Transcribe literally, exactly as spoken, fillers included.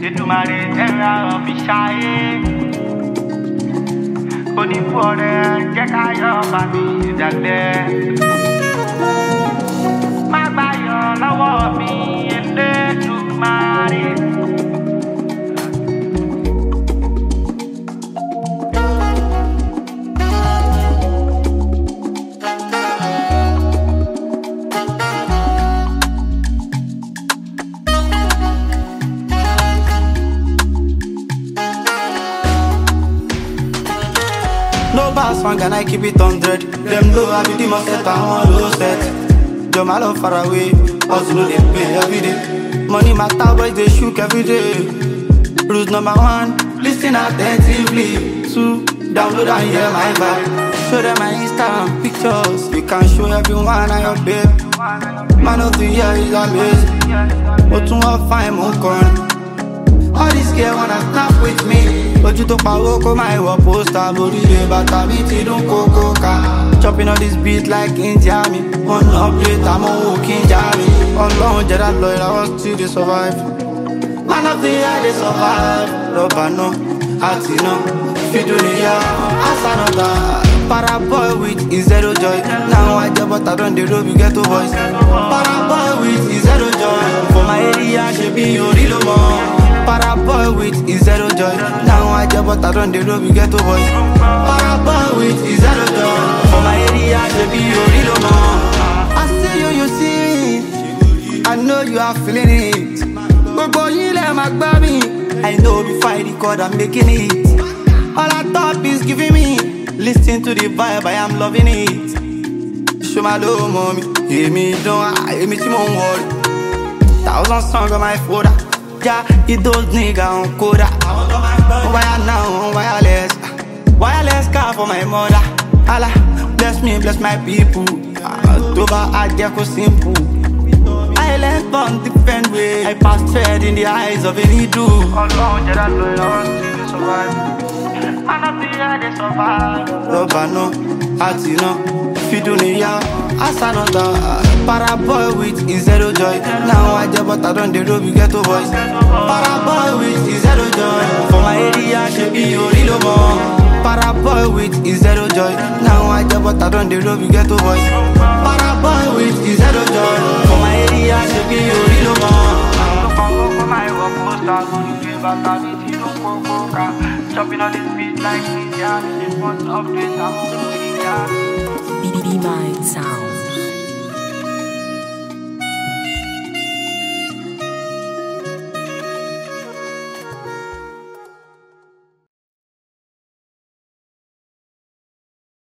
Èdùmàrè ẹ̀rà ọ̀fìṣàyé. Onífú ọ̀rẹ́ jẹ́ káyọ̀ bá mi dalẹ̀. Má gbáyọ̀ lọ́wọ́ mi Elédùmarè. No bass one and I keep it hundred. Them low, I be the most set and one low set. Jump my love far away, also know they pay every day. Money matter, boys they shook every day. Rules number one, listen attentively. Two, download and hear my vibe. Show them my Instagram pictures. You can show everyone I your babe. Man of the year is amazing. But to one fine more corn. All this girl wanna snap with me. But you talk about go my war poster. Body day, but I meet you don't coco car. Chopping on this beat like India me. One update, I'm a walking jammy. Alone, Jedi Lloyd, I was still they survive. Man of the year, they survive. Rubber no, Atino, Fidunia, Asanota. Para boy with his zero joy. Now I jump but I don't the road, we get to voice. Para boy with his zero joy. For my area, she be your real more. Para boy with his zero joy. Now I jump but I don't the road, we get to voice. Para boy with his zero joy. For my area, she be your real more. I see you, you see me. I know you are feeling it. But boy, you let my baby. I know before I record, I'm making it. All I thought is giving me. Listen to the vibe, I am loving it. Show my love, mommy. Hear me, don't I? Hear me, Timon worry. Thousand songs on my folder. Yeah, it those niggas on Koda. Wire now, wireless. Wireless car for my mother. Allah, bless me, bless my people. Toba, I just go simple. I learned from different way. I passed thread in the eyes of any dude. Alone, Jedi Lloyd, I want to survive. Man of the year, they survive. Rubber no, Atino, Fidunia, Asanota. Para boy with his zero joy. Now I jump but I don't the road, we get to voice. Para boy with his zero joy. For my area, she be your real more. Para boy with his zero joy. Now I jump but I don't the road, we get to voice. Para boy with his zero joy. For my area, she be your real more. Chopping on this beat like India. This one update, I'm a B B Mind Sound.